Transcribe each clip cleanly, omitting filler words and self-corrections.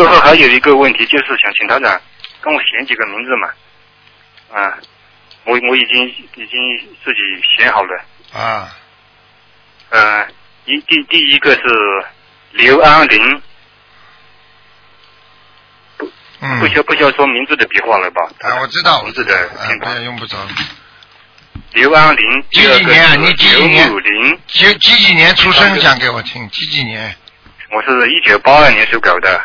后还有一个问题，就是想请台长跟我选几个名字嘛。啊，我已经自己选好了。 啊。 第一个是刘安林。不需要说名字的笔画了吧？ 我知道。 名字的偏旁。 用不着。 刘安林。 几几年？你几几年？ 刘武林。 几几年出生？讲给我听。几几年？ 我是1982年属狗的。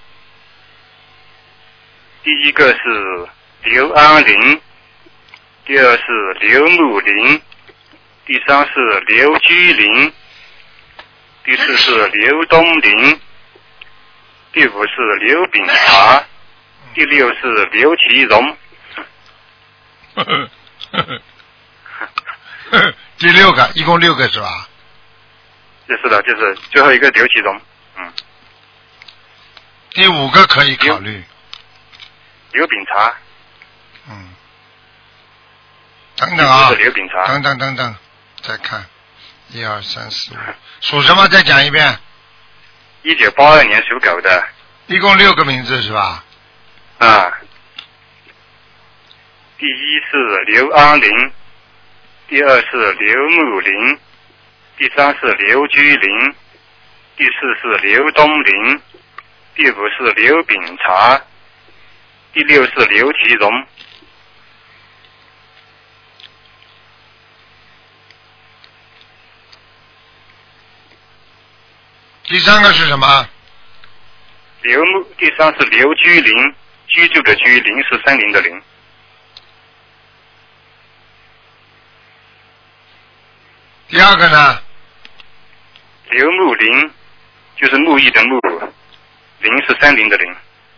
第一个是刘安林，第二是刘木林，第三是刘居林，第四是刘东林，第五是刘炳茶，第六是刘其荣。 第六个，一共6个是吧？ 就是的，就是最后一个刘其荣。 第5个可以考虑。 刘炳茶。 等等啊。 刘炳茶。 等，再看，1、2、3、4、5，属什么？再讲一遍。 1982年属狗的。 一共6个名字是吧？ 啊。第一是刘安林，第二是刘木林，第三是刘居林，第四是刘东林，第五是刘炳茶，第六是刘其荣。 第3个是什么？ 第三是刘居林，居住的居，林是森林的林。 第2个呢？ 刘木林，就是木易的木，林是森林的林。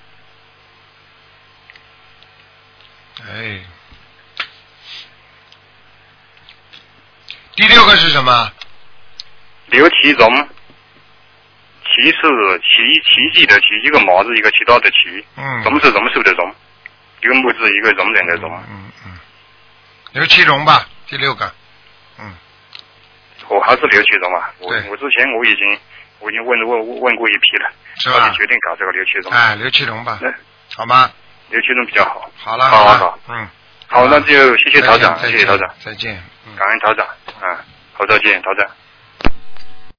第6个是什么？ 刘其荣，奇是奇迹的奇，一个毛字一个其他的奇，榕是榕树的榕，一个木字一个容忍的容。 刘其荣吧，第6个。 我还是刘其荣啊，我之前我已经问过一批了， 是吧？ 决定搞这个刘其荣。 刘其荣吧，好吗？ 刘其荣比较好。 好了， 好， 好， 那就谢谢台长，谢谢台长， 再见， 感恩台长，好，再见，台长。